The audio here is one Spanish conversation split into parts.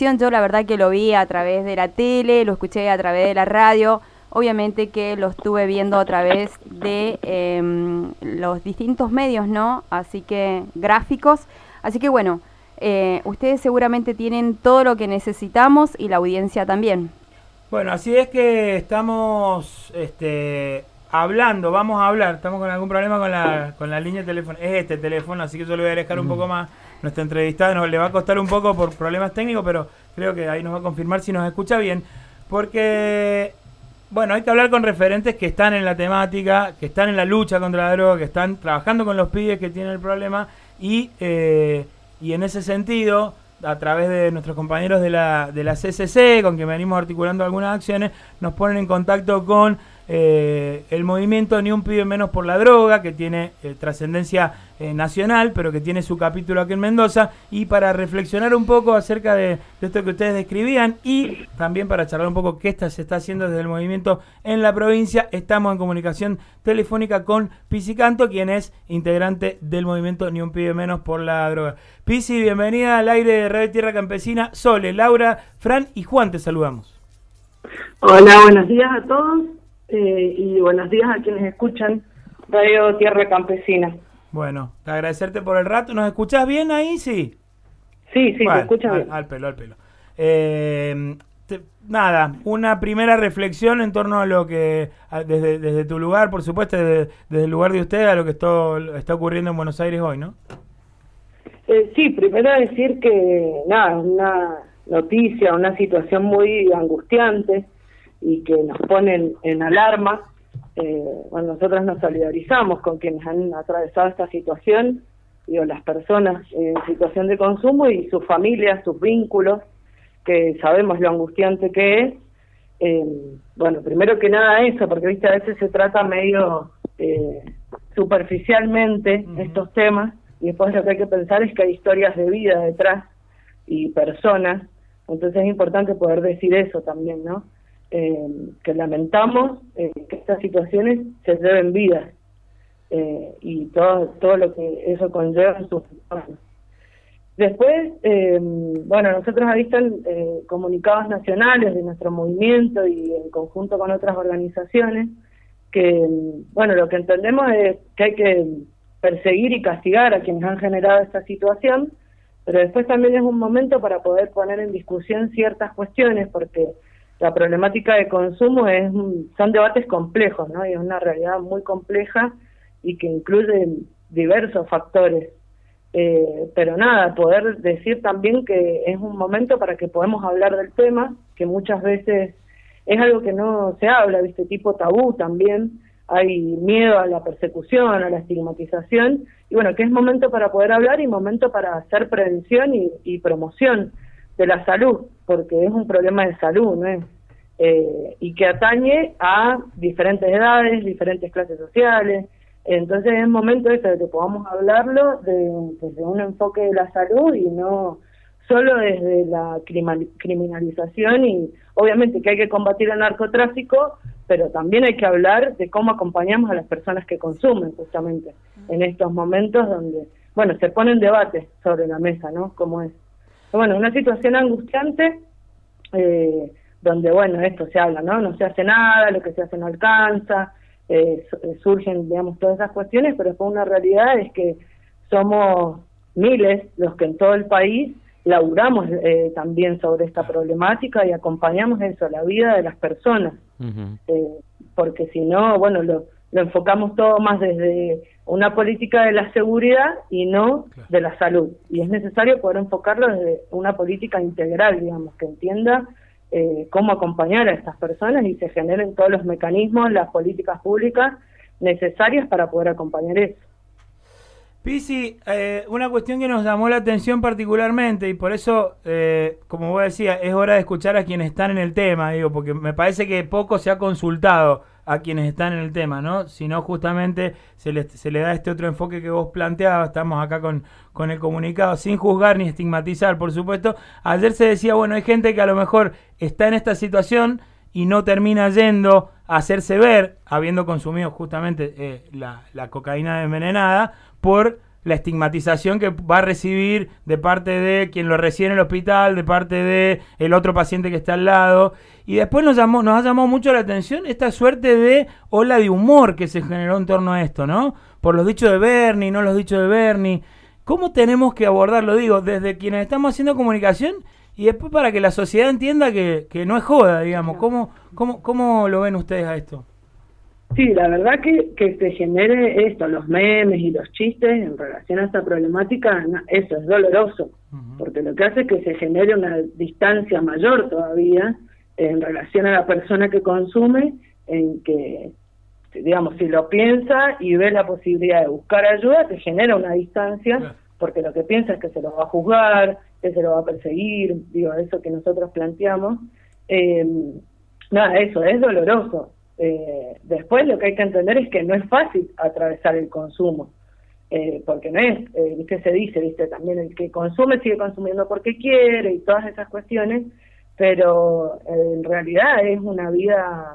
Yo la verdad que lo vi a través de la tele, lo escuché a través de la radio, obviamente que lo estuve viendo a través de los distintos medios, ¿no? Así que gráficos, así que bueno, ustedes seguramente tienen todo lo que necesitamos y la audiencia también. Bueno, así es que estamos hablando, vamos a hablar, estamos con algún problema con la línea de teléfono, es este teléfono, así que yo le voy a alejar un poco más. Nuestra entrevistada le va a costar un poco por problemas técnicos, pero creo que ahí nos va a confirmar si nos escucha bien, porque, bueno, hay que hablar con referentes que están en la temática, que están en la lucha contra la droga, que están trabajando con los pibes que tienen el problema y en ese sentido, a través de nuestros compañeros de la CCC, con quien venimos articulando algunas acciones, nos ponen en contacto con el movimiento Ni un pibe menos por la droga, que tiene trascendencia nacional, pero que tiene su capítulo aquí en Mendoza, y para reflexionar un poco acerca de esto que ustedes describían y también para charlar un poco qué se está haciendo desde el movimiento en la provincia, estamos en comunicación telefónica con Pisi Canto, quien es integrante del movimiento Ni un pibe menos por la droga. Pisi, bienvenida al aire de Radio Tierra Campesina. Sole, Laura, Fran y Juan te saludamos. Hola, buenos días a todos. Y buenos días a quienes escuchan Radio Tierra Campesina. Bueno, agradecerte por el rato. ¿Nos escuchás bien ahí? Sí. Sí, bueno, te escuchas bien. Al pelo. Nada, una primera reflexión en torno a lo que, desde tu lugar, por supuesto, desde el lugar de usted, a lo que está ocurriendo en Buenos Aires hoy, ¿no? Sí, primero decir que, nada, una noticia, una situación muy angustiante y que nos ponen en alarma. Bueno, nosotros nos solidarizamos con quienes han atravesado esta situación, digo, las personas en situación de consumo y sus familias, sus vínculos, que sabemos lo angustiante que es. Bueno, primero que nada eso, porque viste a veces se trata medio superficialmente estos temas, y después lo que hay que pensar es que hay historias de vida detrás y personas, entonces es importante poder decir eso también, ¿no? Que lamentamos que estas situaciones se lleven vidas y todo lo que eso conlleva en sus personas. Después, bueno, nosotros ahí están comunicados nacionales de nuestro movimiento y en conjunto con otras organizaciones que, bueno, lo que entendemos es que hay que perseguir y castigar a quienes han generado esta situación, pero después también es un momento para poder poner en discusión ciertas cuestiones, porque la problemática de consumo son debates complejos, ¿no? Y es una realidad muy compleja y que incluye diversos factores. Pero nada, poder decir también que es un momento para que podamos hablar del tema, que muchas veces es algo que no se habla, ¿viste? Tipo tabú también, hay miedo a la persecución, a la estigmatización, y bueno, que es momento para poder hablar y momento para hacer prevención y promoción de la salud, porque es un problema de salud, ¿no? Y que atañe a diferentes edades, diferentes clases sociales. Entonces es momento de que podamos hablarlo desde un enfoque de la salud y no solo desde la criminalización, y obviamente que hay que combatir el narcotráfico, pero también hay que hablar de cómo acompañamos a las personas que consumen justamente en estos momentos donde, bueno, se ponen debates sobre la mesa, ¿no? Como es. Bueno, una situación angustiante donde, bueno, esto se habla, ¿no? No se hace nada, lo que se hace no alcanza, surgen, digamos, todas esas cuestiones, pero después una realidad es que somos miles los que en todo el país laburamos también sobre esta problemática y acompañamos eso, la vida de las personas, porque si no, bueno, lo enfocamos todo más desde una política de la seguridad y no de la salud, y es necesario poder enfocarlo desde una política integral, digamos, que entienda cómo acompañar a estas personas y se generen todos los mecanismos, las políticas públicas necesarias para poder acompañar eso. Pisi, una cuestión que nos llamó la atención particularmente, y por eso, como vos decías, es hora de escuchar a quienes están en el tema, digo, porque me parece que poco se ha consultado a quienes están en el tema, ¿no? Sino justamente se le da este otro enfoque que vos planteabas. Estamos acá con el comunicado, sin juzgar ni estigmatizar, por supuesto. Ayer se decía, bueno, hay gente que a lo mejor está en esta situación y no termina yendo a hacerse ver, habiendo consumido justamente la cocaína envenenada, por la estigmatización que va a recibir de parte de quien lo recibe en el hospital, de parte de el otro paciente que está al lado. Y después nos ha llamado mucho la atención esta suerte de ola de humor que se generó en torno a esto, ¿no? Por los dichos de Bernie, no los dichos de Bernie. ¿Cómo tenemos que abordarlo? Digo, desde quienes estamos haciendo comunicación y después para que la sociedad entienda que no es joda, digamos. ¿Cómo lo ven ustedes a esto? Sí, la verdad que se genere esto, los memes y los chistes en relación a esta problemática, eso es doloroso, porque lo que hace es que se genere una distancia mayor todavía en relación a la persona que consume, en que, digamos, si lo piensa y ve la posibilidad de buscar ayuda, se genera una distancia, porque lo que piensa es que se lo va a juzgar, que se lo va a perseguir, digo, eso que nosotros planteamos. Eso es doloroso. Después lo que hay que entender es que no es fácil atravesar el consumo, porque no es, ¿viste? Se dice, ¿viste? También el que consume sigue consumiendo porque quiere y todas esas cuestiones, pero en realidad es una vida,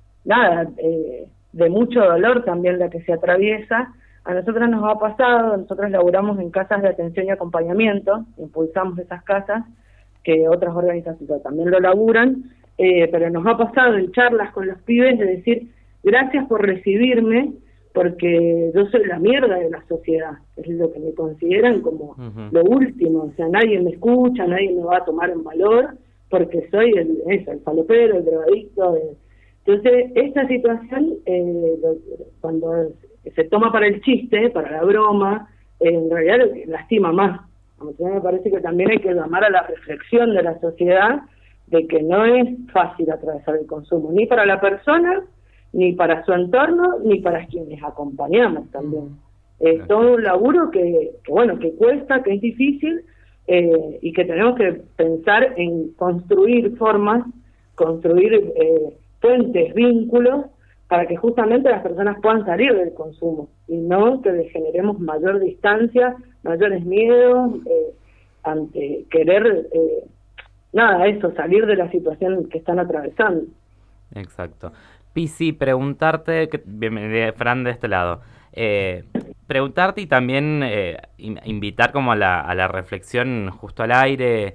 de mucho dolor también la que se atraviesa. A nosotros nos ha pasado, nosotros laburamos en casas de atención y acompañamiento, impulsamos esas casas, que otras organizaciones también lo laburan, pero nos ha pasado en charlas con los pibes de decir, gracias por recibirme, porque yo soy la mierda de la sociedad, es lo que me consideran como lo último, o sea, nadie me escucha, nadie me va a tomar en valor, porque soy el falopero, el drogadicto. Entonces, esta situación, cuando se toma para el chiste, para la broma, en realidad lastima más. A mí me parece que también hay que llamar a la reflexión de la sociedad, de que no es fácil atravesar el consumo, ni para la persona, ni para su entorno, ni para quienes acompañamos también. Es todo un laburo que cuesta, que es difícil, y que tenemos que pensar en construir formas, construir puentes, vínculos, para que justamente las personas puedan salir del consumo, y no que generemos mayor distancia, mayores miedos, ante querer... salir de la situación que están atravesando. Exacto. Pisi, preguntarte, bienvenida Fran de este lado, preguntarte y también invitar como a la reflexión justo al aire.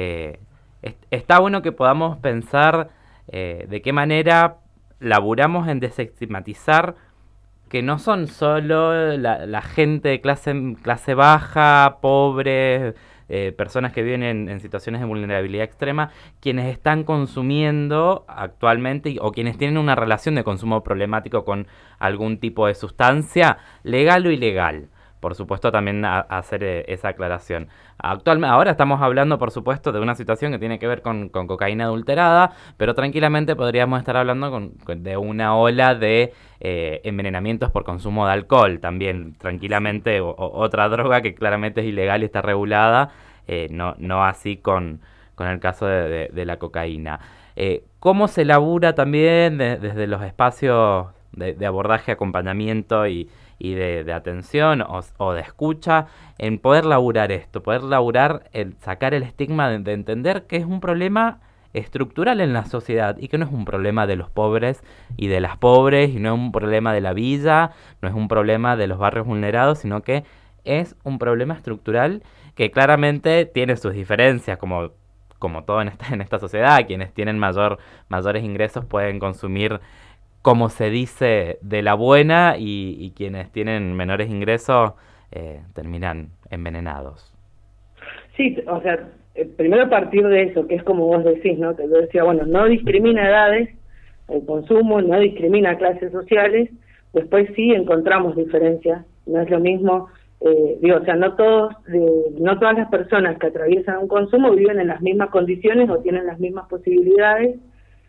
Está bueno que podamos pensar de qué manera laburamos en desestigmatizar que no son solo la gente de clase baja, pobre, personas que viven en situaciones de vulnerabilidad extrema, quienes están consumiendo actualmente o quienes tienen una relación de consumo problemático con algún tipo de sustancia, legal o ilegal. Por supuesto, también hacer esa aclaración. Ahora estamos hablando, por supuesto, de una situación que tiene que ver con cocaína adulterada, pero tranquilamente podríamos estar hablando de una ola de envenenamientos por consumo de alcohol, también tranquilamente, otra droga que claramente es ilegal y está regulada, no así con el caso de la cocaína. ¿Cómo se labura también desde los espacios de abordaje, acompañamiento y de atención o de escucha, en poder laburar esto, sacar el estigma de entender que es un problema estructural en la sociedad y que no es un problema de los pobres y de las pobres, y no es un problema de la villa, no es un problema de los barrios vulnerados, sino que es un problema estructural que claramente tiene sus diferencias, como todo en esta sociedad. Quienes tienen mayores ingresos pueden consumir, como se dice, de la buena, y quienes tienen menores ingresos terminan envenenados. Sí, o sea, primero a partir de eso, que es como vos decís, ¿no? Que yo decía, bueno, no discrimina edades, el consumo, no discrimina clases sociales, después sí encontramos diferencias, no es lo mismo, no todas las personas que atraviesan un consumo viven en las mismas condiciones o tienen las mismas posibilidades,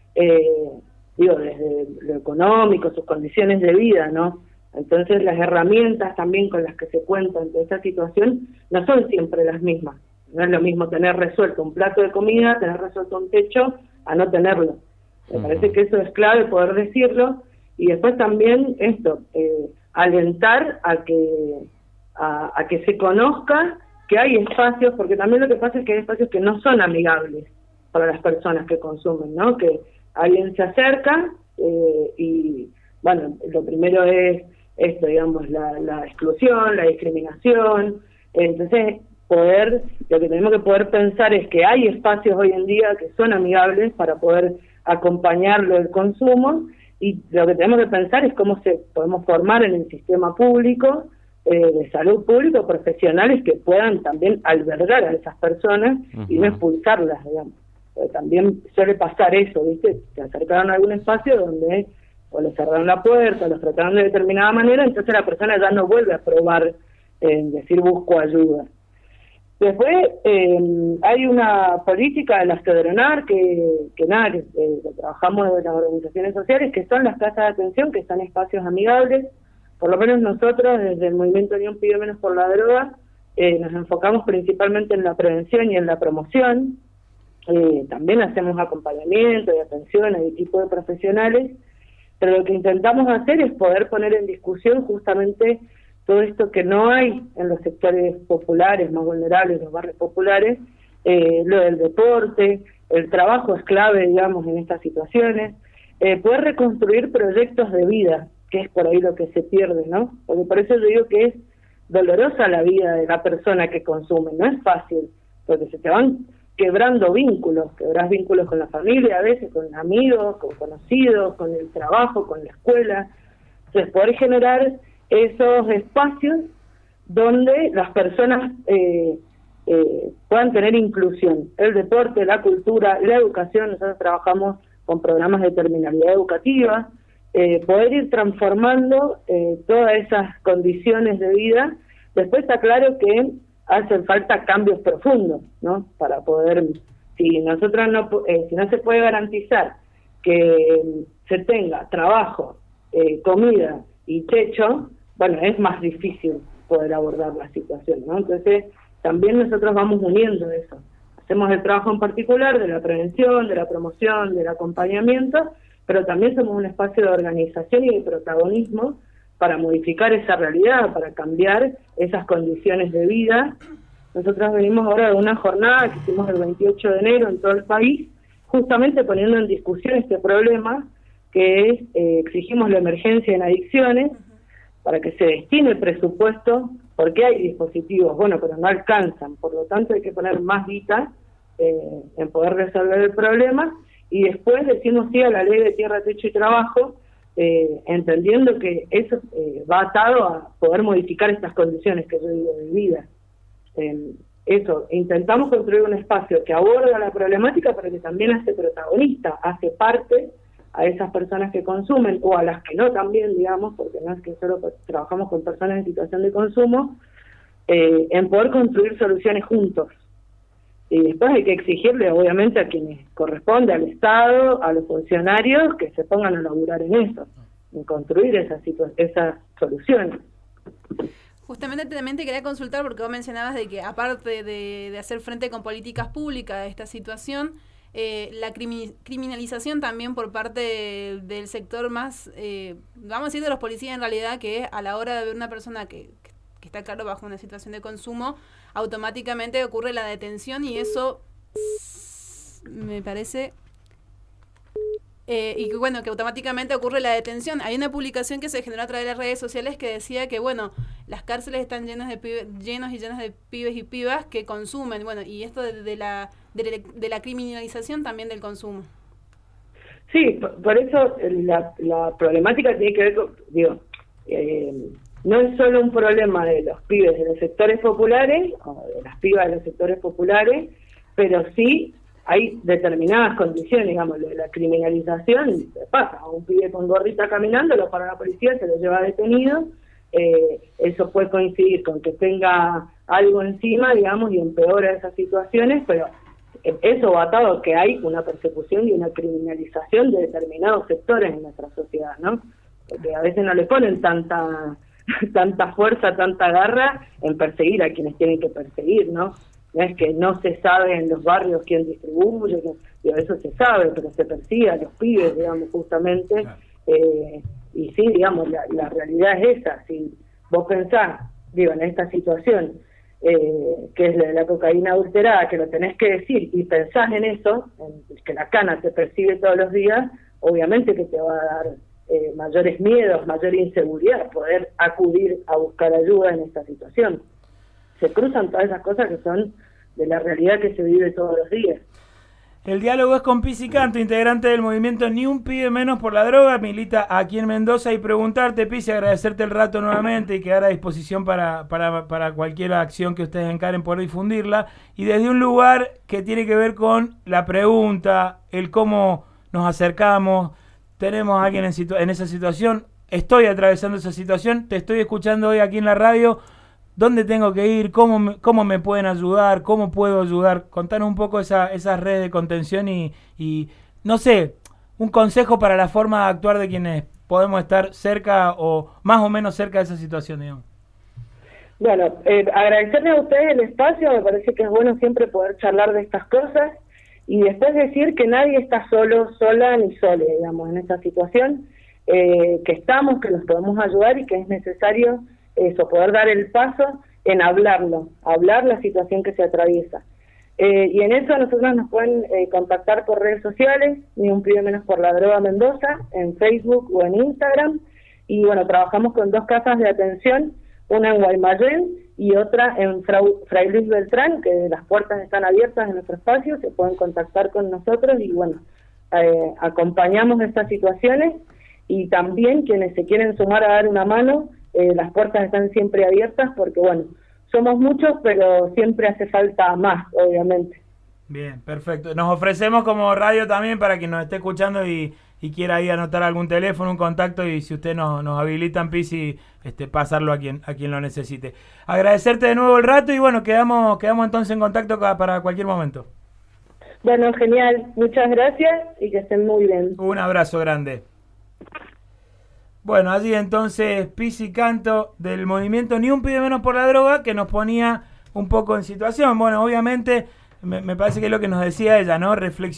desde lo económico, sus condiciones de vida, ¿no? Entonces las herramientas también con las que se cuenta ante esta situación no son siempre las mismas. No es lo mismo tener resuelto un plato de comida, tener resuelto un techo, a no tenerlo. Me parece que eso es clave poder decirlo, y después también esto, alentar a que se conozca que hay espacios, porque también lo que pasa es que hay espacios que no son amigables para las personas que consumen, ¿no? Que alguien se acerca y, bueno, lo primero es esto, digamos, la exclusión, la discriminación. Entonces, lo que tenemos que poder pensar es que hay espacios hoy en día que son amigables para poder acompañarlo el consumo, y lo que tenemos que pensar es cómo podemos formar en el sistema público de salud público profesionales que puedan también albergar a esas personas y no expulsarlas, digamos. También suele pasar eso, ¿viste? Se acercaron a algún espacio donde o les cerraron la puerta, los trataron de determinada manera, entonces la persona ya no vuelve a probar decir busco ayuda. Después hay una política de la Fedronar que trabajamos desde las organizaciones sociales, que son las casas de atención, que están espacios amigables. Por lo menos nosotros, desde el Movimiento Unión Pide Menos por la Droga, nos enfocamos principalmente en la prevención y en la promoción. También hacemos acompañamiento y atención a equipos de profesionales, pero lo que intentamos hacer es poder poner en discusión justamente todo esto que no hay en los sectores populares, más vulnerables, los barrios populares, lo del deporte, el trabajo es clave, digamos, en estas situaciones, poder reconstruir proyectos de vida, que es por ahí lo que se pierde, ¿no? Porque por eso yo digo que es dolorosa la vida de la persona que consume, no es fácil, porque se te van quebrás vínculos con la familia, a veces con amigos, con conocidos, con el trabajo, con la escuela. Entonces, poder generar esos espacios donde las personas puedan tener inclusión. El deporte, la cultura, la educación, nosotros trabajamos con programas de terminalidad educativa, poder ir transformando todas esas condiciones de vida. Después está claro que hacen falta cambios profundos, ¿no? Para poder, si no se puede garantizar que se tenga trabajo, comida y techo, bueno, es más difícil poder abordar la situación, ¿no? Entonces, también nosotros vamos uniendo eso. Hacemos el trabajo en particular de la prevención, de la promoción, del acompañamiento, pero también somos un espacio de organización y de protagonismo para modificar esa realidad, para cambiar esas condiciones de vida. Nosotros venimos ahora de una jornada que hicimos el 28 de enero en todo el país, justamente poniendo en discusión este problema, que es, exigimos la emergencia en adicciones, para que se destine el presupuesto, porque hay dispositivos, bueno, pero no alcanzan, por lo tanto hay que poner más guita en poder resolver el problema, y después decimos sí a la ley de tierra, techo y trabajo, entendiendo que eso va atado a poder modificar estas condiciones que yo digo de vida. Eso, intentamos construir un espacio que aborda la problemática, pero que también hace protagonista, hace parte a esas personas que consumen, o a las que no también, digamos, porque no es que solo trabajamos con personas en situación de consumo, en poder construir soluciones juntos. Y después hay que exigirle, obviamente, a quienes corresponde, al Estado, a los funcionarios, que se pongan a laburar en eso, en construir esas soluciones. Justamente también te quería consultar, porque vos mencionabas de que aparte de hacer frente con políticas públicas a esta situación, la criminalización también por parte del sector más, vamos a decir de los policías en realidad, que es a la hora de ver una persona que está claro bajo una situación de consumo, automáticamente ocurre la detención, y eso me parece... y que bueno, que automáticamente ocurre la detención. Hay una publicación que se generó a través de las redes sociales que decía que bueno, las cárceles están llenas y llenas de pibes y pibas que consumen, bueno, y esto de la criminalización también del consumo. Sí, por eso la problemática tiene que ver con, no es solo un problema de los pibes de los sectores populares, o de las pibas de los sectores populares, pero sí hay determinadas condiciones, digamos, de la criminalización, se pasa a un pibe con gorrita caminando, lo para la policía, se lo lleva detenido, eso puede coincidir con que tenga algo encima, digamos, y empeora esas situaciones, pero eso va atado a que hay una persecución y una criminalización de determinados sectores en nuestra sociedad, ¿no? Porque a veces no le ponen tanta fuerza, tanta garra en perseguir a quienes tienen que perseguir, ¿no? No es que no se sabe en los barrios quién distribuye, eso se sabe, pero se persigue a los pibes, digamos, justamente. Claro. Y sí, digamos, la realidad es esa. Si vos pensás, en esta situación, que es la cocaína adulterada, que lo tenés que decir, y pensás en eso, en que la cana te persigue todos los días, obviamente que te va a dar mayores miedos, mayor inseguridad, poder acudir a buscar ayuda en esta situación. Se cruzan todas esas cosas que son de la realidad que se vive todos los días. El diálogo es con Pizzi Canto, integrante del movimiento Ni un pibe menos por la droga, milita aquí en Mendoza, y preguntarte, Pizzi, agradecerte el rato nuevamente y quedar a disposición para cualquier acción que ustedes encaren por difundirla, y desde un lugar que tiene que ver con la pregunta, el cómo nos acercamos, tenemos a alguien en esa situación, estoy atravesando esa situación, te estoy escuchando hoy aquí en la radio. ¿Dónde tengo que ir? ¿Cómo me pueden ayudar? ¿Cómo puedo ayudar? Contanos un poco esas redes de contención y, no sé, un consejo para la forma de actuar de quienes podemos estar cerca o más o menos cerca de esa situación, digamos. Bueno, agradecerle a ustedes el espacio, me parece que es bueno siempre poder charlar de estas cosas y después decir que nadie está solo, sola ni sole, digamos, en esta situación, que estamos, que nos podemos ayudar y que es necesario eso, poder dar el paso en hablar la situación que se atraviesa. Y en eso nosotros nos pueden contactar por redes sociales, Ni un pibe menos por la droga Mendoza, en Facebook o en Instagram. Y bueno, trabajamos con 2 casas de atención, una en Guaymallén y otra en Fray Luis Beltrán, que las puertas están abiertas en nuestro espacio, se pueden contactar con nosotros y bueno, acompañamos estas situaciones, y también quienes se quieren sumar a dar una mano, las puertas están siempre abiertas porque, bueno, somos muchos, pero siempre hace falta más, obviamente. Bien, perfecto. Nos ofrecemos como radio también para quien nos esté escuchando y quiera ahí anotar algún teléfono, un contacto, y si usted nos habilitan, Pizzi, pasarlo a quien lo necesite. Agradecerte de nuevo el rato y bueno, quedamos entonces en contacto para cualquier momento. Bueno, genial. Muchas gracias y que estén muy bien. Un abrazo grande. Bueno, allí entonces Pizzi Canto del movimiento Ni un pibe menos por la droga, que nos ponía un poco en situación. Bueno, obviamente me parece que es lo que nos decía ella, ¿no? Reflexión.